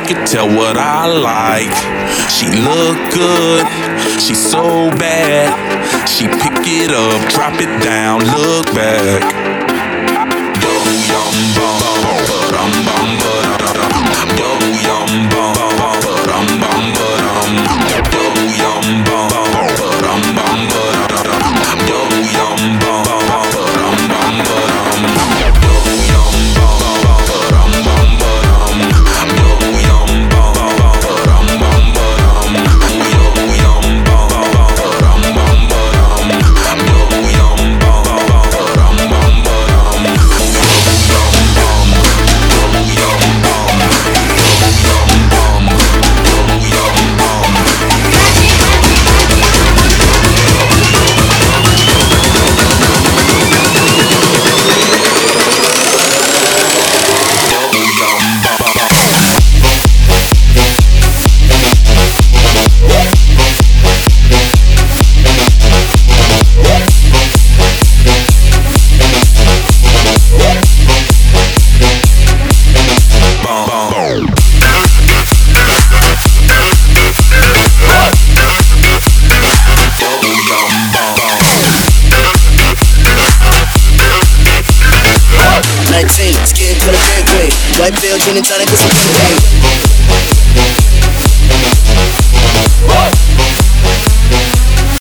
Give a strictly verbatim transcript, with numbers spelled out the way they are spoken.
could tell what I like. She look good, she so bad. She pick it up, drop it down, look back. Yo yum bum bum bum bum. Yo yum bum bum bum bum bum. Yo yum bum bum bum bum. Yo yum bum bum bum bum. nineteen, skin color red, gray. White belt, gin and tonic with some red.